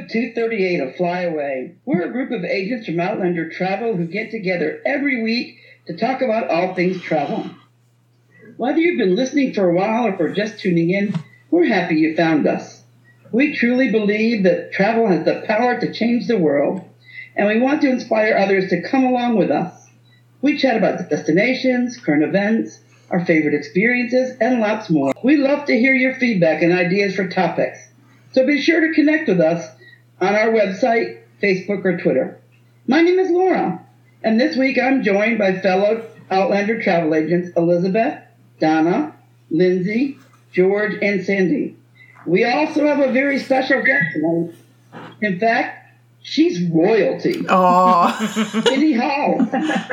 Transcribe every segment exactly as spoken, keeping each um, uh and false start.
two thirty-eight of Fly Away. We're a group of agents from Outlander Travel who get together every week to talk about all things travel. Whether you've been listening for a while or for just tuning in, we're happy you found us. We truly believe that travel has the power to change the world, and we want to inspire others to come along with us. We chat about destinations, current events, our favorite experiences, and lots more. We love to hear your feedback and ideas for topics, so be sure to connect with us on our website, Facebook, or Twitter. My name is Laura, and this week I'm joined by fellow Outlander travel agents Elizabeth, Donna, Lindsay, George, and Sandy. We also have a very special guest tonight. In fact, she's royalty. Oh, Ginny Hall.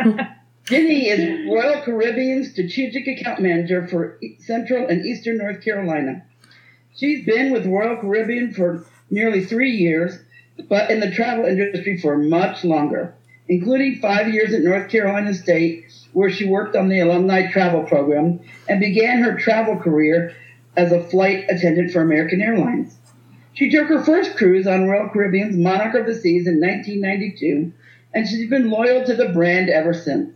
Ginny is Royal Caribbean's Strategic Account Manager for Central and Eastern North Carolina. She's been with Royal Caribbean for nearly three years, but in the travel industry for much longer, including five years at North Carolina State, where she worked on the alumni travel program and began her travel career as a flight attendant for American Airlines. She took her first cruise on Royal Caribbean's Monarch of the Seas in nineteen ninety-two, and she's been loyal to the brand ever since.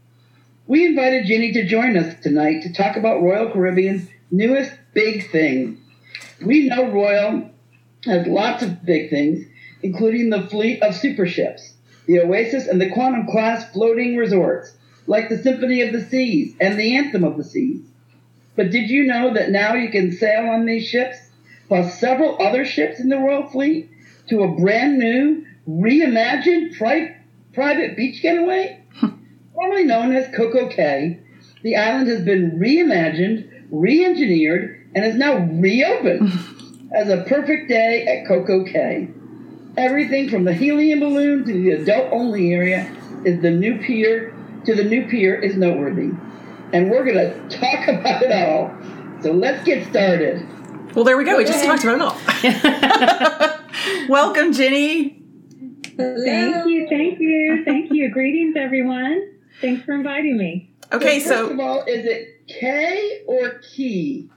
We invited Ginny to join us tonight to talk about Royal Caribbean's newest big thing. We know Royal has lots of big things, including the fleet of super ships, the Oasis and the Quantum class floating resorts, like the Symphony of the Seas and the Anthem of the Seas. But did you know that now you can sail on these ships, plus several other ships in the Royal fleet, to a brand new, reimagined pri- private beach getaway? Formerly known as Coco Cay, the island has been reimagined, re-engineered, and is now reopened as a perfect day at Coco Cay. Everything from the helium balloon to the adult-only area is the new pier to the new pier is noteworthy. And we're going to talk about it all. So let's get started. Well, there we go. We just talked about it all. Welcome, Ginny. Thank you, thank you, thank you. Greetings, everyone. Thanks for inviting me. Okay, so... so... First of all, is it K or Key?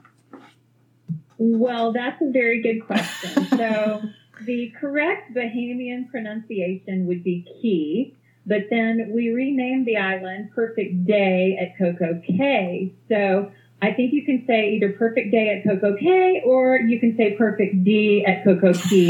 Well, that's a very good question. So the correct Bahamian pronunciation would be Key, but then we renamed the island Perfect Day at Coco Cay. So I think you can say either Perfect Day at Coco Cay or you can say Perfect D at Coco Key.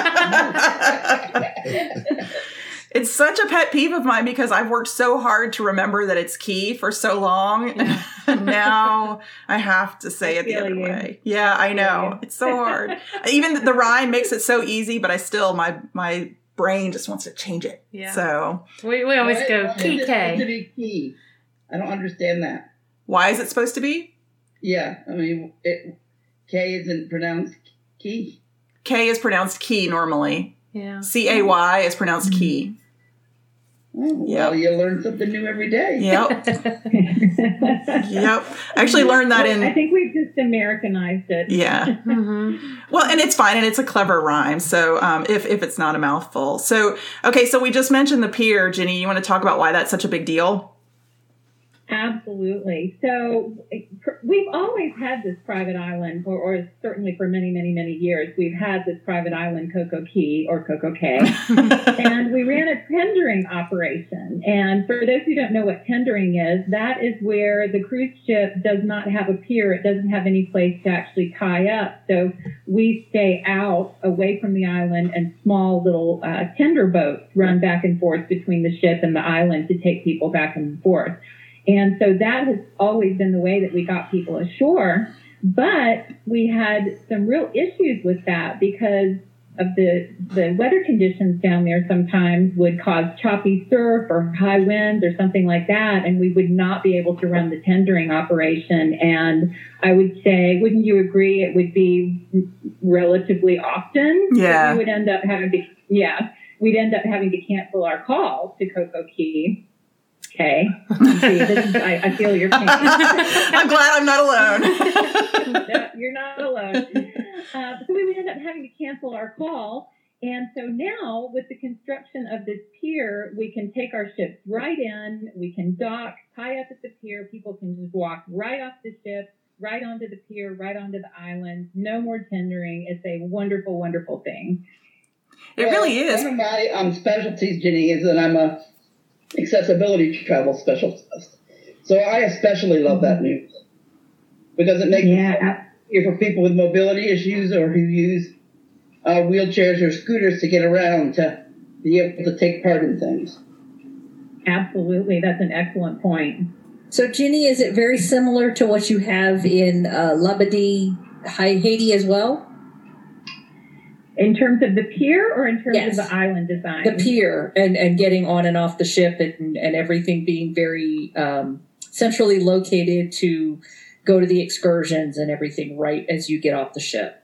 It's such a pet peeve of mine because I've worked so hard to remember that it's Key for so long. Yeah. And now I have to say I it the other you. way. Yeah, I know. It's so hard. Even the rhyme makes it so easy, but I still, my my brain just wants to change it. Yeah. So we, we always why, go why Key is it K. supposed to be Key? I don't understand that. Why is it supposed to be? Yeah, I mean, it, K isn't pronounced Key. K is pronounced Key normally. Yeah. C A Y is pronounced mm-hmm. Key. Oh, yep. Well, you learn something new every day. Yep. Yep. I actually learned that in... I think we've just Americanized it. Yeah. Mm-hmm. Well, and it's fine, and it's a clever rhyme, so um, if, if it's not a mouthful. So, okay, so we just mentioned the pier. Ginny, you want to talk about why that's such a big deal? Absolutely. So we've always had this private island, or, or certainly for many, many, many years, we've had this private island, Coco Cay or Coco Cay, and we ran a tendering operation. And for those who don't know what tendering is, that is where the cruise ship does not have a pier. It doesn't have any place to actually tie up. So we stay out away from the island, and small little uh, tender boats run back and forth between the ship and the island to take people back and forth. And so that has always been the way that we got people ashore. But we had some real issues with that because of the, the weather conditions down there sometimes would cause choppy surf or high winds or something like that. And we would not be able to run the tendering operation. And I would say, wouldn't you agree, it would be relatively often? Yeah. We would end up having to, yeah, we'd end up having to cancel our call to Coco Cay. Okay. See, this is, I, I feel your pain. I'm glad I'm not alone. No, you're not alone. Uh, so we would end up having to cancel our call. And so now with the construction of this pier, we can take our ships right in. We can dock, tie up at the pier. People can just walk right off the ship, right onto the pier, right onto the island. No more tendering. It's a wonderful, wonderful thing. It well, really is. One of my um, specialties, Ginny, is that I'm a accessibility travel specialist. So I especially love that news because it makes yeah. it easier for people with mobility issues or who use uh, wheelchairs or scooters to get around to be able to take part in things. Absolutely. That's an excellent point. So, Ginny, is it very similar to what you have in uh, Labadee, Haiti as well? In terms of the pier or in terms yes. of the island design? The pier and, and getting on and off the ship and, and everything being very um, centrally located to go to the excursions and everything right as you get off the ship.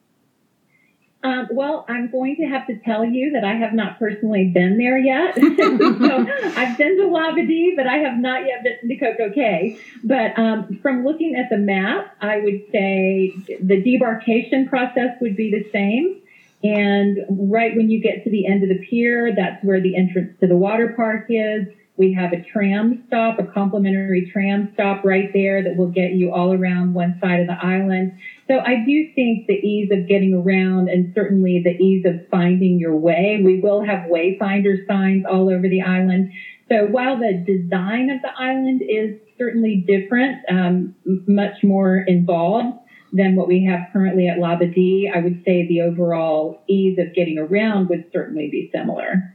Um, well, I'm going to have to tell you that I have not personally been there yet. So I've been to Labadee, but I have not yet been to Coco Cay. But um, from looking at the map, I would say the debarkation process would be the same. And right when you get to the end of the pier, that's where the entrance to the water park is. We have a tram stop, a complimentary tram stop right there that will get you all around one side of the island. So I do think the ease of getting around and certainly the ease of finding your way. We will have wayfinder signs all over the island. So while the design of the island is certainly different, um, much more involved than what we have currently at Labadee, I would say the overall ease of getting around would certainly be similar.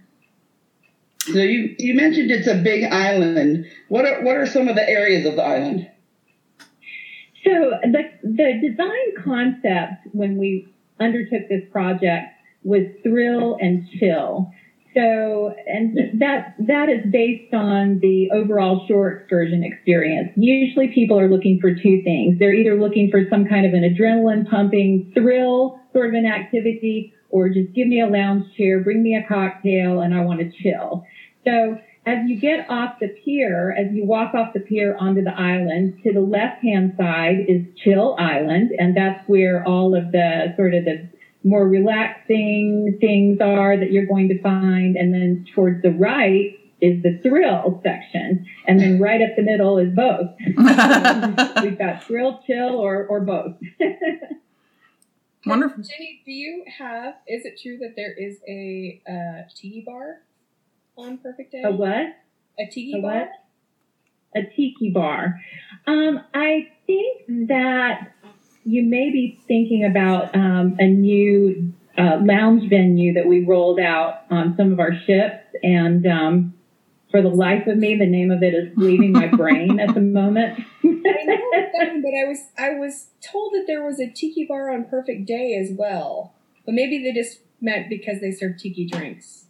So you, you mentioned it's a big island. What are what are some of the areas of the island? So the the design concept when we undertook this project was thrill and chill. So and that that is based on the overall shore excursion experience. Usually people are looking for two things. They're either looking for some kind of an adrenaline pumping thrill sort of an activity, or just give me a lounge chair, bring me a cocktail, and I want to chill. So as you get off the pier, as you walk off the pier onto the island, to the left-hand side is Chill Island, and that's where all of the sort of the more relaxing things are that you're going to find. And then towards the right is the thrill section. And then right up the middle is both. So we've got thrill, chill, or, or both. Wonderful. Ginny, do you have, is it true that there is a uh, tiki bar on Perfect Day? A what? A tiki a bar? What? A tiki bar. Um, I think that you may be thinking about um, a new uh, lounge venue that we rolled out on some of our ships. And um, for the life of me, the name of it is leaving my brain at the moment. I know that, but I was I was told that there was a tiki bar on Perfect Day as well. But maybe they just meant because they serve tiki drinks.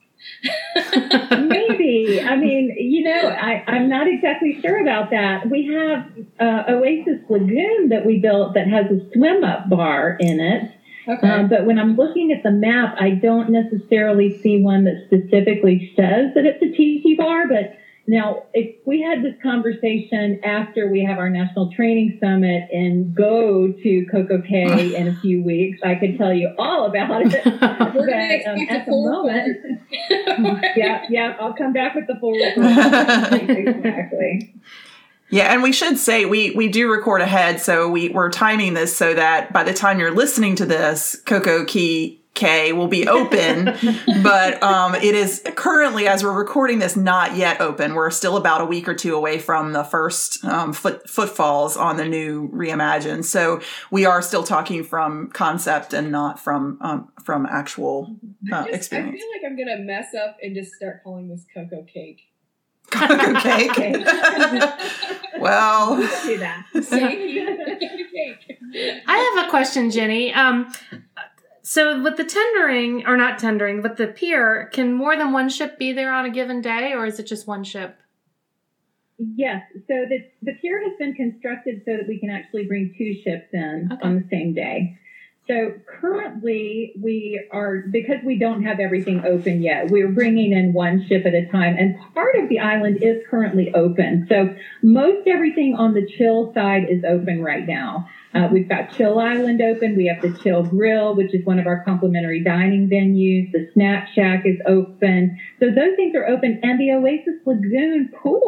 Maybe. I mean, you know, I, I'm not exactly sure about that. We have uh, Oasis Lagoon that we built that has a swim-up bar in it. Okay. Um, but when I'm looking at the map, I don't necessarily see one that specifically says that it's a tiki bar. But now, if we had this conversation after we have our National Training Summit and go to Coco Cay in a few weeks, I could tell you all about it. We're but um, at the moment, yeah, yeah, I'll come back with the full report. Exactly. Yeah, and we should say we, we do record ahead, so we, we're timing this so that by the time you're listening to this, Coco Cay will be open, but um, it is currently, as we're recording this, not yet open. We're still about a week or two away from the first um, foot, footfalls on the new Reimagine. So we are still talking from concept and not from um, from actual uh, just, experience. I feel like I'm going to mess up and just start calling this Coco Cake. Coco Cake. Well, do that. I have a question, Ginny. Um, so with the tendering, or not tendering, but the pier, can more than one ship be there on a given day, or is it just one ship? Yes. So the, the pier has been constructed so that we can actually bring two ships in Okay. on the same day. So currently we are, because we don't have everything open yet, we're bringing in one ship at a time. And part of the island is currently open. So most everything on the Chill side is open right now. Uh, we've got Chill Island open. We have the Chill Grill, which is one of our complimentary dining venues. The Snack Shack is open. So those things are open. And the Oasis Lagoon pool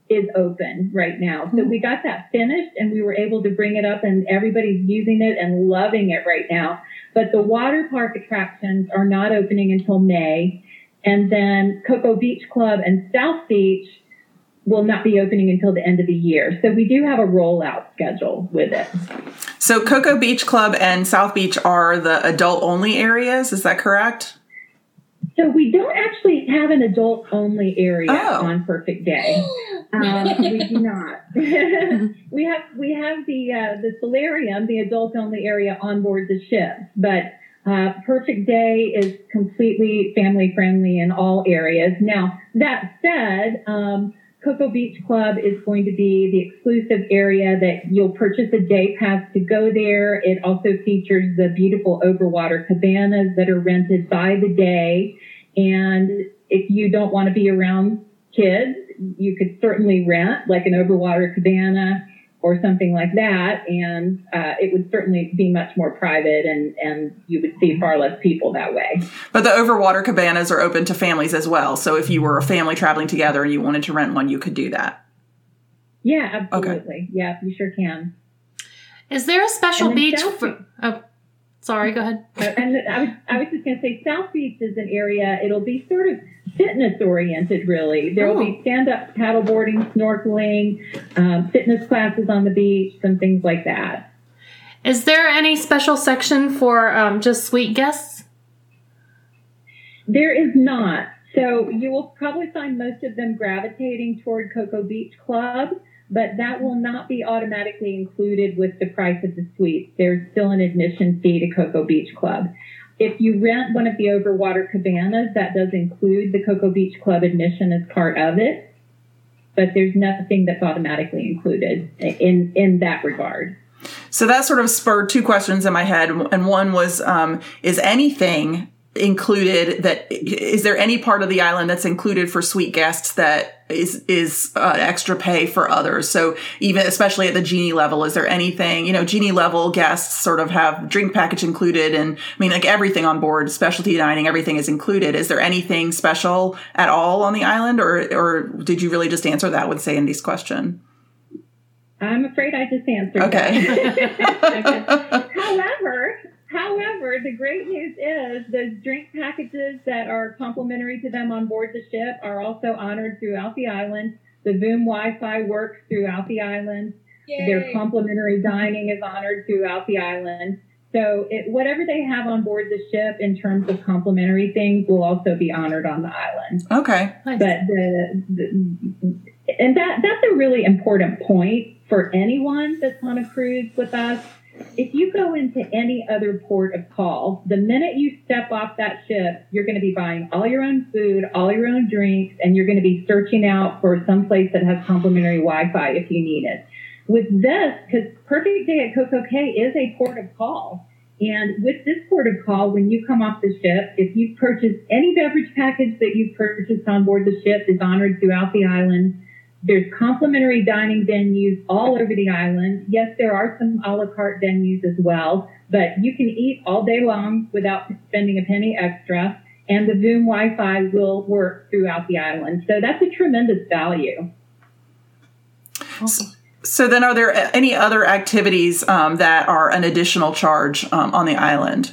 is open right now. So we got that finished and we were able to bring it up and everybody's using it and loving it right now. But the water park attractions are not opening until May. And then Cocoa Beach Club and South Beach will not be opening until the end of the year. So we do have a rollout schedule with it. So Cocoa Beach Club and South Beach are the adult-only areas, is that correct? So we don't actually have an adult-only area oh. on Perfect Day. Um, we do not. we have we have the uh, the solarium, the adult-only area on board the ship, but uh, Perfect Day is completely family-friendly in all areas. Now, that said, um, Cocoa Beach Club is going to be the exclusive area that you'll purchase a day pass to go there. It also features the beautiful overwater cabanas that are rented by the day. And if you don't want to be around kids, you could certainly rent like an overwater cabana or something like that. And uh, it would certainly be much more private and, and you would see far less people that way. But the overwater cabanas are open to families as well. So if you were a family traveling together and you wanted to rent one, you could do that. Yeah, absolutely. Okay. Yeah, you sure can. Is there a special beach South for... Oh, sorry, go ahead. And I was, I was just going to say South Beach is an area, it'll be sort of fitness-oriented, really. There will Oh. be stand-up paddleboarding, snorkeling, um, fitness classes on the beach, some things like that. Is there any special section for um, just suite guests? There is not. So you will probably find most of them gravitating toward Cocoa Beach Club, but that will not be automatically included with the price of the suite. There's still an admission fee to Cocoa Beach Club. If you rent one of the overwater cabanas, that does include the Cocoa Beach Club admission as part of it, but there's nothing that's automatically included in, in that regard. So that sort of spurred two questions in my head. And one was, um, is anything included that, is there any part of the island that's included for suite guests that is, is uh, extra pay for others? So even, especially at the Genie level, is there anything, you know, Genie level guests sort of have drink package included and I mean, like everything on board, specialty dining, everything is included. Is there anything special at all on the island or, or did you really just answer that with Sandy's question? I'm afraid I just answered Okay. that. However, however, the great news is those drink packages that are complimentary to them on board the ship are also honored throughout the island. The Voom Wi-Fi works throughout the island. Yay. Their complimentary dining is honored throughout the island. So it, whatever they have on board the ship in terms of complimentary things will also be honored on the island. Okay. Nice. But the, the and that that's a really important point for anyone that's on a cruise with us. If you go into any other port of call, the minute you step off that ship, you're going to be buying all your own food, all your own drinks, and you're going to be searching out for some place that has complimentary Wi-Fi if you need it. With this, because Perfect Day at Coco Cay is a port of call. And with this port of call, when you come off the ship, if you purchase any beverage package that you purchased on board the ship is honored throughout the island. There's complimentary dining venues all over the island. Yes, there are some a la carte venues as well, but you can eat all day long without spending a penny extra, and the Voom Wi-Fi will work throughout the island. So that's a tremendous value. Awesome. So then are there any other activities um, that are an additional charge um, on the island?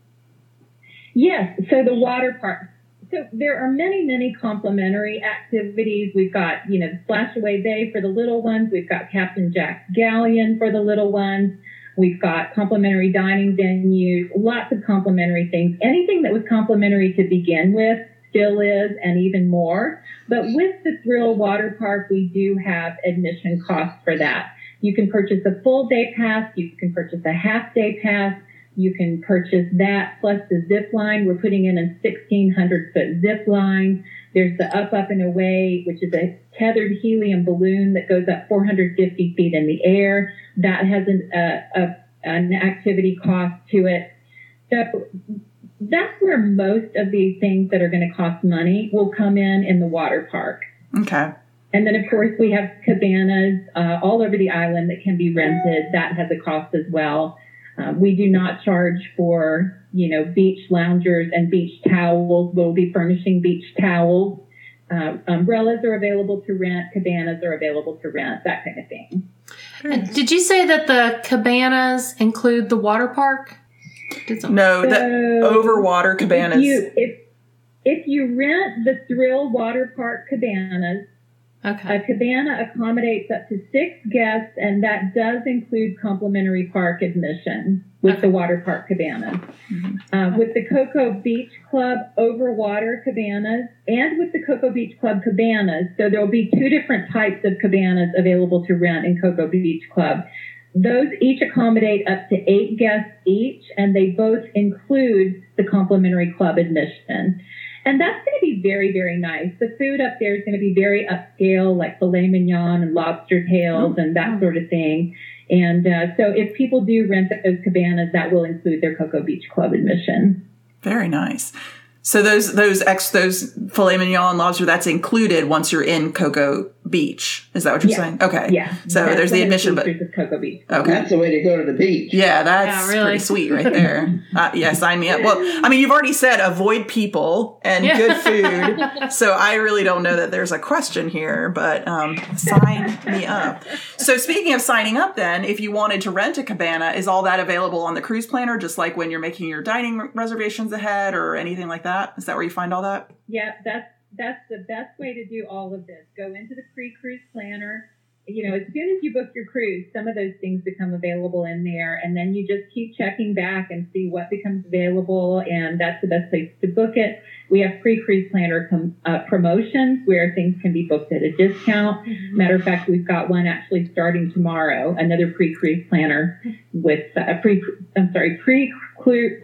Yes, so the water park. So there are many, many complimentary activities. We've got, you know, Splashaway Bay for the little ones. We've got Captain Jack's Galleon for the little ones. We've got complimentary dining venues, lots of complimentary things. Anything that was complimentary to begin with still is, and even more. But with the Thrill Water Park, we do have admission costs for that. You can purchase a full day pass. You can purchase a half day pass. You can purchase that plus the zip line. We're putting in a sixteen hundred foot zip line. There's the Up, Up, and Away, which is a tethered helium balloon that goes up four hundred fifty feet in the air. That has an, uh, a, an activity cost to it. So that's where most of these things that are going to cost money will come in in the water park. Okay. And then, of course, we have cabanas uh, all over the island that can be rented. That has a cost as well. Uh, we do not charge for, you know, beach loungers and beach towels. We'll be furnishing beach towels Uh, umbrellas are available to rent. Cabanas are available to rent. That kind of thing. And did you say that the cabanas include the water park? Did some- No, the So, overwater cabanas. If you, if, if you rent the Thrill Water Park cabanas, Okay. a cabana accommodates up to six guests, and that does include complimentary park admission with Okay. the water park cabanas. Mhm. Uh, with the Cocoa Beach Club overwater cabanas and with the Cocoa Beach Club cabanas, so there will be two different types of cabanas available to rent in Cocoa Beach Club. Those each accommodate up to eight guests each, and they both include the complimentary club admission. And that's going to be very, very nice. The food up there is going to be very upscale, like filet mignon and lobster tails and that sort of thing. And uh, so if people do rent those cabanas, that will include their Cocoa Beach Club admission. Very nice. So those those ex those filet mignon lobster, that's included once you're in Cocoa Beach. Is that what you're Yeah. saying? Okay. Yeah. So That's there's the one of admission, but features of Cocoa Beach. okay. That's the way to go to the beach. Yeah, that's Yeah, really. pretty sweet right there. Uh, yeah, sign me up. Well, I mean, you've already said avoid people and Yeah. good food, so I really don't know that there's a question here, but um, sign me up. So speaking of signing up then, if you wanted to rent a cabana, is all that available on the cruise planner, just like when you're making your dining reservations ahead or anything like that? Is that where you find all that? Yeah, that's that's the best way to do all of this. Go into the pre-cruise planner. You know, as soon as you book your cruise, some of those things become available in there, and then you just keep checking back and see what becomes available, and that's the best place to book it. We have pre-cruise planner com- uh, promotions where things can be booked at a discount. Matter of fact, we've got one actually starting tomorrow, another pre-cruise planner with a uh, pre, I'm sorry, pre pre-cruise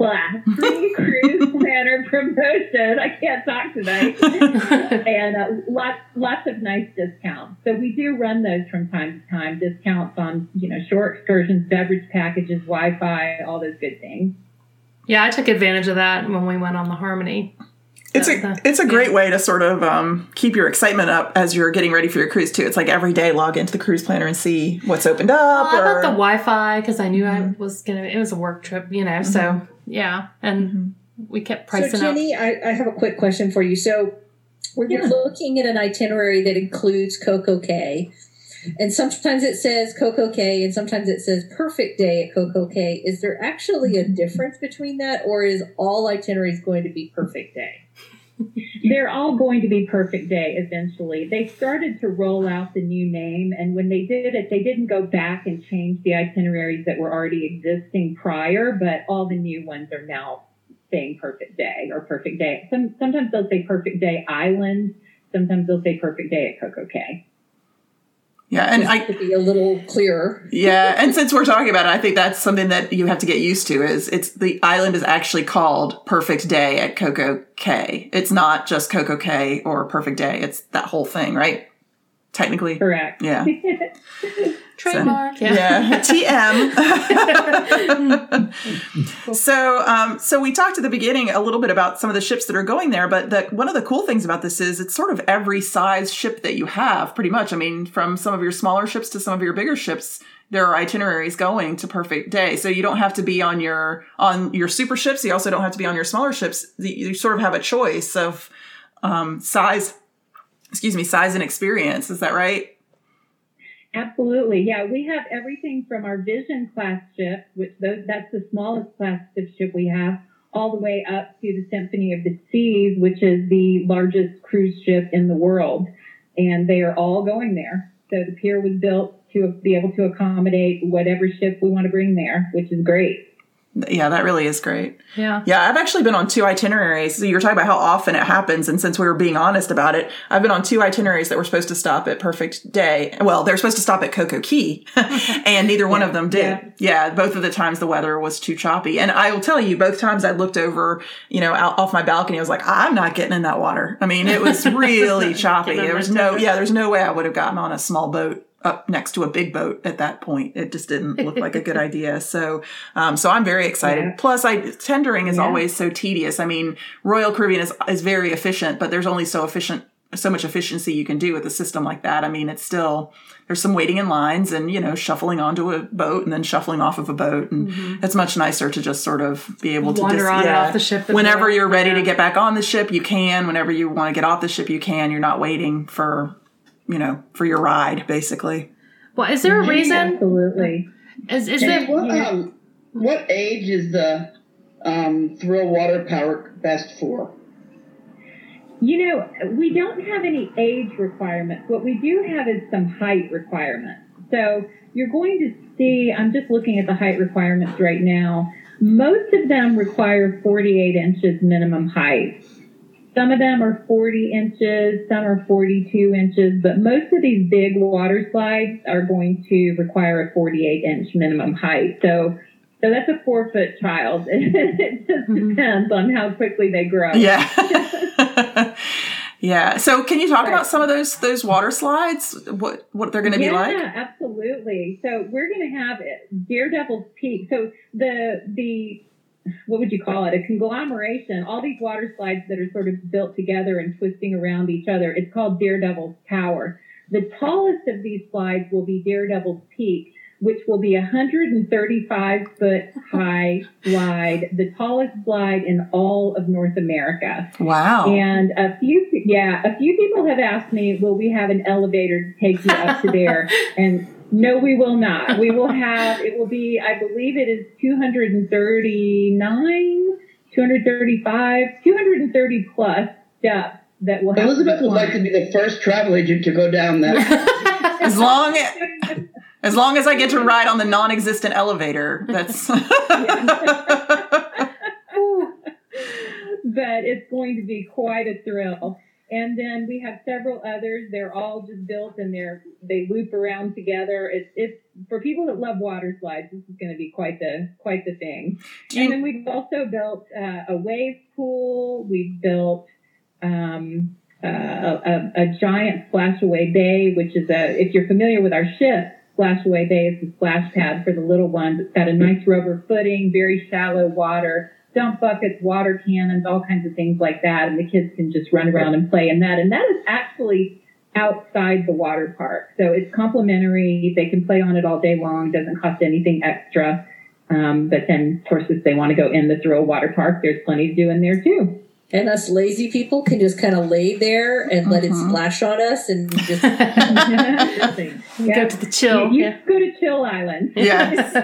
planner promotion. I can't talk tonight. And uh, lots, lots of nice discounts. So we do run those from time to time, discounts on, you know, short excursions, beverage packages, Wi-Fi, all those good things. Yeah, I took advantage of that when we went on the Harmony. It's The- a the- it's a great way to sort of um, keep your excitement up as you're getting ready for your cruise too. It's like every day log into the cruise planner and see what's opened up. Well, I or got the Wi-Fi because I knew Mhm. I was gonna. It was a work trip, you know. So yeah, and Mhm. we kept So, pricing up. Jenny, I, I have a quick question for you. So, when you're looking at an itinerary that includes Coco Cay, and sometimes it says Coco Cay, and sometimes it says Perfect Day at Coco Cay, is there actually a difference between that, or is all itineraries going to be Perfect Day? They're all going to be Perfect Day eventually. They started to roll out the new name, and when they did it, they didn't go back and change the itineraries that were already existing prior, but all the new ones are now saying Perfect Day or Perfect Day. Some, sometimes they'll say Perfect Day Island. Sometimes they'll say Perfect Day at Coco Cay. Yeah, and Just I to be a little clearer. yeah, and since we're talking about it, I think that's something that you have to get used to. Is it's the island is actually called Perfect Day at Coco Cay. It's not just Coco Cay or Perfect Day. It's that whole thing, right? Technically, Correct. yeah. Trademark. So, yeah. yeah, T M. so, um, so we talked at the beginning a little bit about some of the ships that are going there, but the, one of the cool things about this is it's sort of every size ship that you have, pretty much. I mean, from some of your smaller ships to some of your bigger ships, there are itineraries going to Perfect Day. So you don't have to be on your on your super ships. You also don't have to be on your smaller ships. You sort of have a choice of um, size. Excuse me, size and experience. Is that right? Absolutely. Yeah, we have everything from our Vision class ship, which those, that's the smallest class of ship we have, all the way up to the Symphony of the Seas, which is the largest cruise ship in the world. And they are all going there. So the pier was built to be able to accommodate whatever ship we want to bring there, which is great. Yeah, that really is great. Yeah. Yeah, I've actually been on two itineraries. So you were talking about how often it happens. And since we were being honest about it, I've been on two itineraries that were supposed to stop at Perfect Day. Well, they're supposed to stop at Coco Cay, and neither one Yeah, of them did. yeah. Yeah, both of the times the weather was too choppy. And I will tell you, both times I looked over, you know, out off my balcony, I was like, I'm not getting in that water. I mean, it was really choppy. Getting on There was that no, tender. yeah, there's no way I would have gotten on a small boat up next to a big boat at that point. It just didn't look like a good idea. So, um, so I'm very excited. Yeah. Plus, I tendering is Yeah. always so tedious. I mean, Royal Caribbean is is very efficient, but there's only so efficient so much efficiency you can do with a system like that. I mean, it's still, there's some waiting in lines and, you know, shuffling onto a boat and then shuffling off of a boat. And mm-hmm. it's much nicer to just sort of be able to wander just, on yeah, and off the ship. Whenever you're ready yeah. to get back on the ship, you can. Whenever you want to get off the ship, you can. You're not waiting for, you know, for your ride, basically. Well, is there a reason? Absolutely. Is, is Hey, there... what, um, what age is the um, Thrill Water Park best for? You know, we don't have any age requirements. What we do have is some height requirements. So you're going to see, I'm just looking at the height requirements right now. Most of them require forty-eight inches minimum height. Some of them are forty inches, some are forty-two inches, but most of these big water slides are going to require a forty-eight inch minimum height. So So that's a four foot child. It just depends on how quickly they grow. Yeah. Yeah. So can you talk right. about some of those those water slides? What what they're going to yeah, be like? Yeah, absolutely. So we're going to have it, Daredevil's Peak. So the the what would you call it? A conglomeration. All these water slides that are sort of built together and twisting around each other. It's called Daredevil's Tower. The tallest of these slides will be Daredevil's Peak, which will be one hundred thirty-five foot high slide, the tallest slide in all of North America. Wow. And a few, yeah, a few people have asked me, will we have an elevator to take you up to there? And no, we will not. We will have, it will be, I believe it is two hundred thirty-nine, two hundred thirty-five, two hundred thirty plus steps that will have. Elizabeth would like to be the first travel agent to go down that. As long as... As long as I get to ride on the non-existent elevator, that's... But it's going to be quite a thrill. And then we have several others. They're all just built and they're they loop around together. It's it's for people that love water slides. This is going to be quite the quite the thing. You, and then we've also built uh, a wave pool. We've built um, uh, a, a giant splashaway bay, which is a if you're familiar with our ship. Splashaway Bay is the splash pad for the little ones. It's got a nice rubber footing, very shallow water, dump buckets, water cannons, all kinds of things like that. And the kids can just run around and play in that. And that is actually outside the water park. So it's complimentary. They can play on it all day long. Doesn't cost anything extra. Um, but then, of course, if they want to go in the Thrill Water Park, there's plenty to do in there, too. And us lazy people can just kind of lay there and let uh-huh. it splash on us and just yeah. go to the chill. You, you yeah. go to Chill Island. Yes.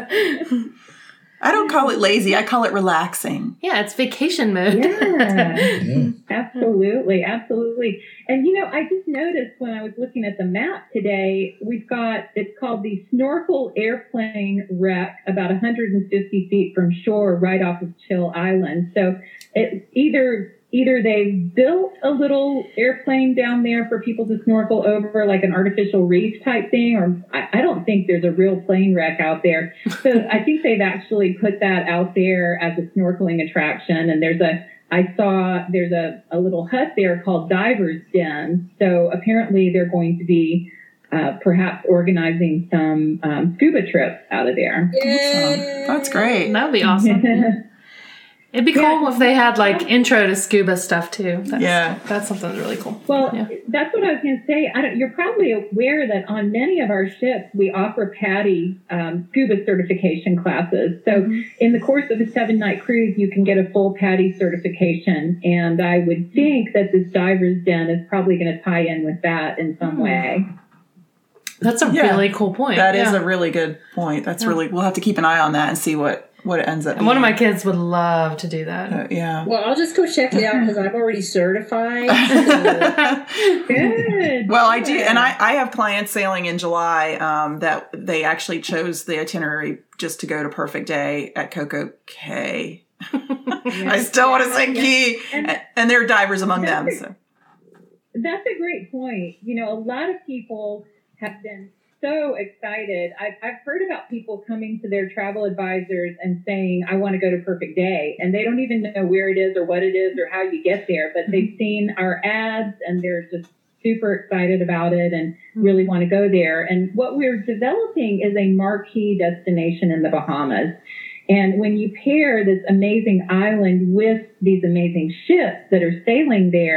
I don't call it lazy. I call it relaxing. Yeah, it's vacation mode. Yeah, yeah. Absolutely. Absolutely. And, you know, I just noticed when I was looking at the map today, we've got, it's called the Snorkel Airplane Wreck, about one hundred fifty feet from shore right off of Chill Island. So it's either either they built a little airplane down there for people to snorkel over, like an artificial reef type thing, or I, I don't think there's a real plane wreck out there. So I think they've actually put that out there as a snorkeling attraction. And there's a, I saw there's a, a little hut there called Diver's Den. So apparently they're going to be uh, perhaps organizing some um, scuba trips out of there. Yay! That's great. That would be awesome. It'd be cool yeah. if they had like intro to scuba stuff too. That's, yeah, that's something that's really cool. Well, yeah. that's what I was going to say. I don't, you're probably aware that on many of our ships we offer PADI um, scuba certification classes. So mm-hmm. in the course of a seven night cruise, you can get a full PADI certification, and I would think that this Diver's Den is probably going to tie in with that in some mm-hmm. way. That's a yeah. really cool point. That yeah. is a really good point. That's yeah. really. We'll have to keep an eye on that and see what. what it ends up and being. One of my kids would love to do that. Uh, yeah. Well, I'll just go check it out because I'm already certified. So. Good. Well, I do. And I, I have clients sailing in July um, that they actually chose the itinerary just to go to Perfect Day at Coco Cay. Yes. I still want to say Key. And, and there are divers among them. A, So. That's a great point. You know, a lot of people have been so excited. I've, I've heard about people coming to their travel advisors and saying, I want to go to Perfect Day. And they don't even know where it is or what it is or how you get there, but they've seen our ads and they're just super excited about it and really want to go there. And what we're developing is a marquee destination in the Bahamas. And when you pair this amazing island with these amazing ships that are sailing there,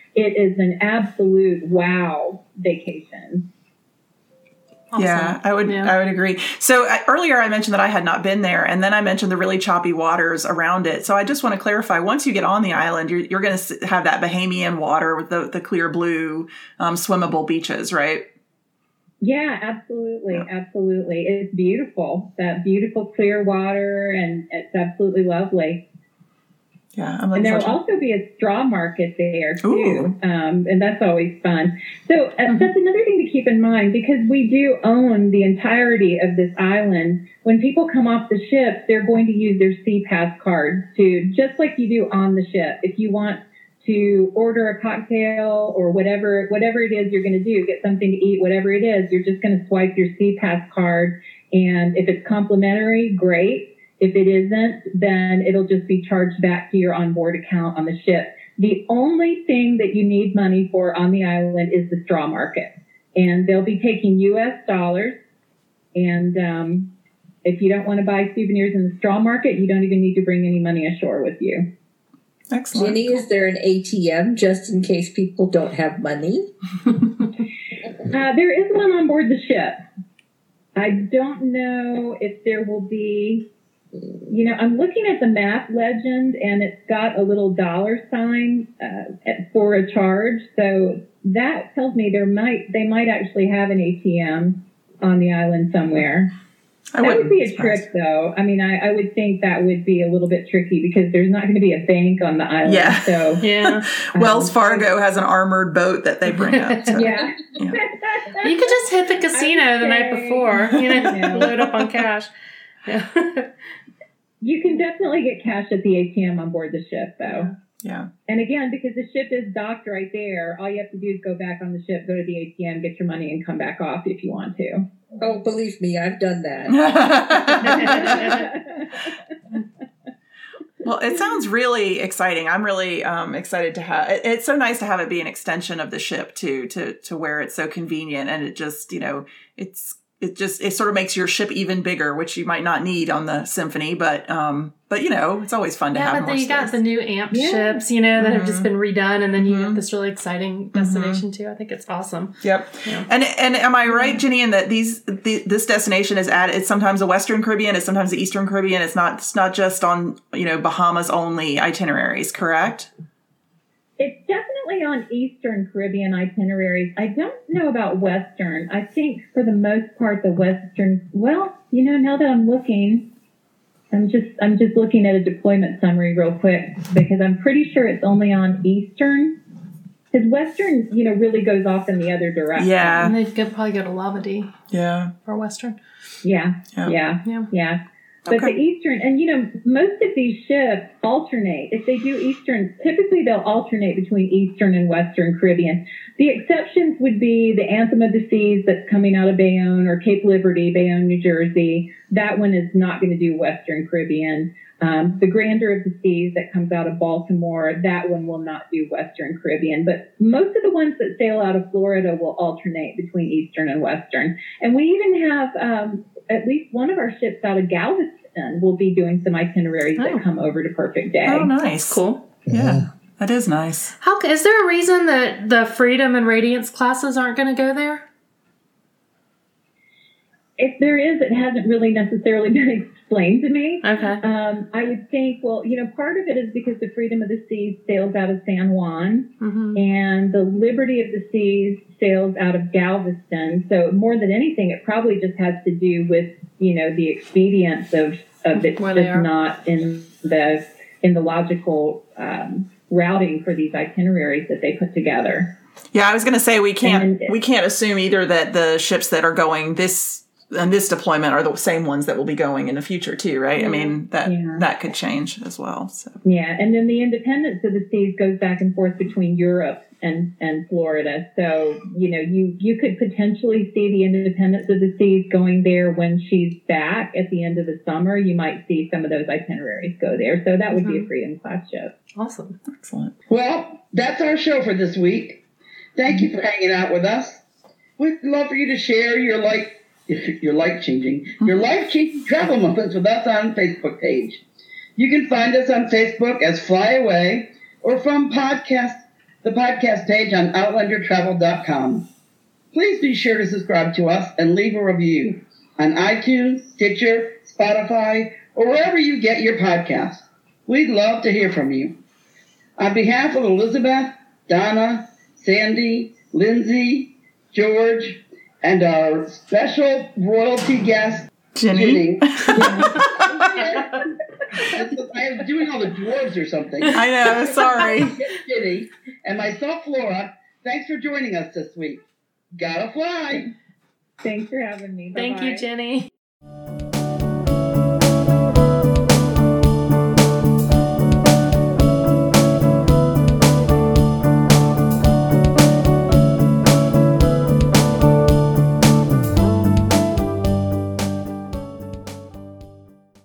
it is an absolute wow vacation. Awesome. Yeah, I would. Yeah. I would agree. So uh, earlier I mentioned that I had not been there, and then I mentioned the really choppy waters around it. So I just want to clarify: once you get on the island, you're you're going to have that Bahamian water with the the clear blue, um, swimmable beaches, right? Yeah, absolutely, yeah. absolutely. It's beautiful. That beautiful clear water, and it's absolutely lovely. Yeah, I'm and there will also be a straw market there too, um, and that's always fun. So uh, mm-hmm. that's another thing to keep in mind, because we do own the entirety of this island. When people come off the ship, they're going to use their Sea Pass cards to, just like you do on the ship. If you want to order a cocktail or whatever, whatever it is you're going to do, get something to eat, whatever it is, you're just going to swipe your Sea Pass card, and if it's complimentary, great. If it isn't, then it'll just be charged back to your onboard account on the ship. The only thing that you need money for on the island is the straw market. And they'll be taking U S dollars. And um, if you don't want to buy souvenirs in the straw market, you don't even need to bring any money ashore with you. Excellent. Jenny, is there an A T M just in case people don't have money? uh, there is one on board the ship. I don't know if there will be... You know, I'm looking at the map legend, and it's got a little dollar sign uh, for a charge. So that tells me there might they might actually have an A T M on the island somewhere. I that would be a trick, though. I mean, I, I would think that would be a little bit tricky, because there's not going to be a bank on the island. Yeah. So yeah. um, Wells Fargo has an armored boat that they bring up. So, yeah. yeah. You could just hit the casino the night before. You know, yeah. Load up on cash. Yeah. You can definitely get cash at the A T M on board the ship, though. Yeah. And again, because the ship is docked right there, all you have to do is go back on the ship, go to the A T M, get your money, and come back off if you want to. Oh, believe me, I've done that. Well, it sounds really exciting. I'm really um, excited to have it. It's so nice to have it be an extension of the ship, too, to, to where it's so convenient. And it just, you know, it's, It just, it sort of makes your ship even bigger, which you might not need on the Symphony, but, um, but you know, it's always fun to yeah, have but more then you space. got the new amp yeah. ships, you know, that mm-hmm. have just been redone, and then you mm-hmm. have this really exciting destination mm-hmm. too. I think it's awesome. Yep. Yeah. And and am I right, Jenny, in that these the, this destination is at it's sometimes the Western Caribbean, it's sometimes the Eastern Caribbean. It's not it's not just on, you know, Bahamas only itineraries, correct? It's definitely on Eastern Caribbean itineraries. I don't know about Western. I think for the most part, the Western, well, you know, now that I'm looking, I'm just, I'm just looking at a deployment summary real quick, because I'm pretty sure it's only on Eastern. Because Western, you know, really goes off in the other direction. Yeah. And they'd go, probably go to Labadee. Yeah. For Western. Yeah. Yeah. Yeah. Yeah. yeah. But okay. the Eastern, and you know, most of these ships alternate. If they do Eastern, typically they'll alternate between Eastern and Western Caribbean. The exceptions would be the Anthem of the Seas that's coming out of Bayonne, or Cape Liberty, Bayonne, New Jersey. That one is not going to do Western Caribbean. Um, the Grandeur of the Seas that comes out of Baltimore, that one will not do Western Caribbean. But most of the ones that sail out of Florida will alternate between Eastern and Western. And we even have um, at least one of our ships out of Galveston will be doing some itineraries oh. that come over to Perfect Day. Oh, nice. Cool. Yeah, that is nice. How is there a reason that the Freedom and Radiance classes aren't going to go there? If there is, it hasn't really necessarily been explained to me. Okay. Um, I would think, well, you know, part of it is because the Freedom of the Seas sails out of San Juan, mm-hmm. and the Liberty of the Seas sails out of Galveston. So more than anything, it probably just has to do with, you know, the expedience of, of it Where just not in the in the logical um, routing for these itineraries that they put together. Yeah, I was going to say we can't And, we can't assume either that the ships that are going this and this deployment are the same ones that will be going in the future too, right? Yeah. I mean, that yeah. that could change as well. So yeah, and then the Independence of the Seas goes back and forth between Europe and, and Florida. So, you know, you, you could potentially see the Independence of the Seas going there when she's back at the end of the summer. You might see some of those itineraries go there. So that would mm-hmm. be a Freedom class ship. Awesome. Excellent. Well, that's our show for this week. Thank you for hanging out with us. We'd love for you to share your like your life changing, your life changing travel moments with us on Facebook page. You can find us on Facebook as Fly Away, or from podcast the podcast page on outlander travel dot com. Please be sure to subscribe to us and leave a review on iTunes, Stitcher, Spotify, or wherever you get your podcasts. We'd love to hear from you. On behalf of Elizabeth, Donna, Sandy, Lindsay, George, and our special royalty guest, Jenny. Jenny. I was doing all the dwarves or something. I know, sorry. Jenny, and myself, Laura, thanks for joining us this week. Gotta fly. Thanks for having me. Thank Bye-bye. you, Jenny.